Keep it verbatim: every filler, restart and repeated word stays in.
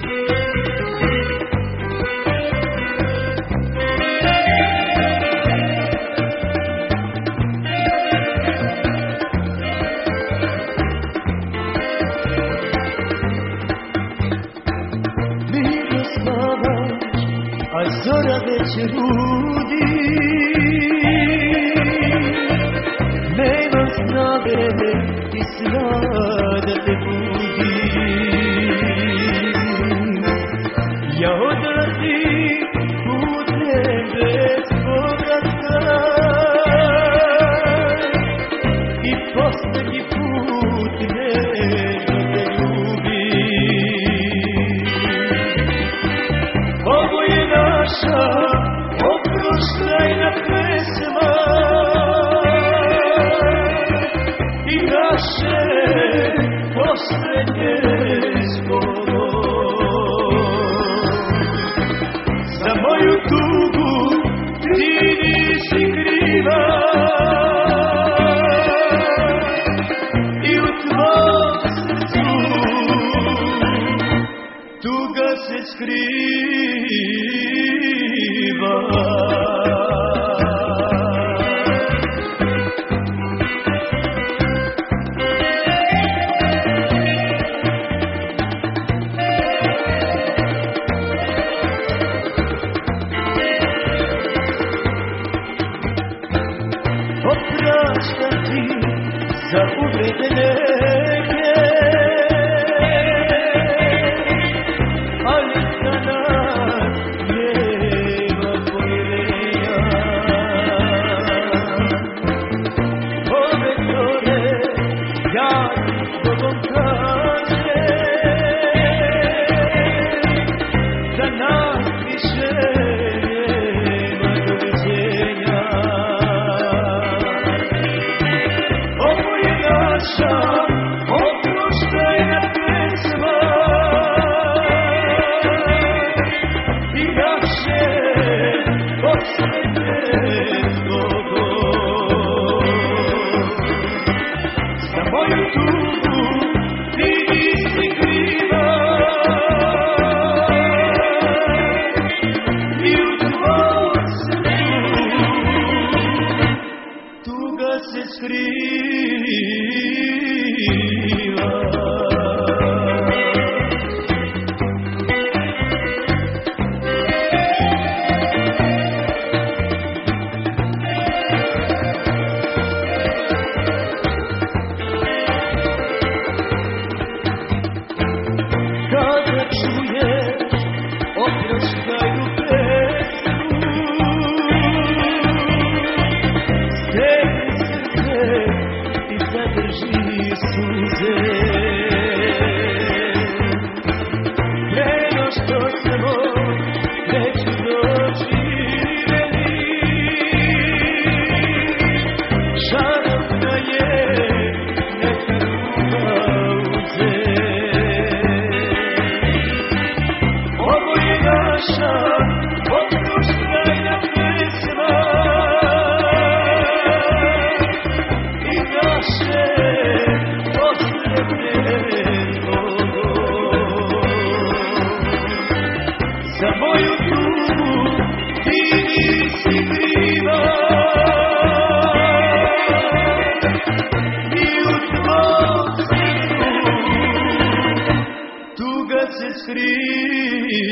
A zora već rudi, nema snage i sna da te budi. Ja odlazim putem bez povratka i poslednji put nežno te ljubim. Ovo je naša oproštajna pesma i naše poslednje slovo. Za moju tugu ti nisi kriva i u tvom srcu tuga se skriva. Opraštam ti za uvrede neke, ali za nas nema pomirenja. Ove zore ja ti s tobom kažem, za nas više nema doviđenja. Ovo je naša oproštajna pesma i naše poslednje slovo. Za moju tugu ti nisi kriva i u tvom srcu tuga se skriva. Kada čuješ oproštajnu pesmu, stegni srce i zadrži suze. Preno što smo već doživeli, žalosna je neka ruka uze. Ovo je naša oproštajna pesma i naše poslednje slovo. Za moju tugu ti nisi kriva i u tvom srcu tuga se skriva.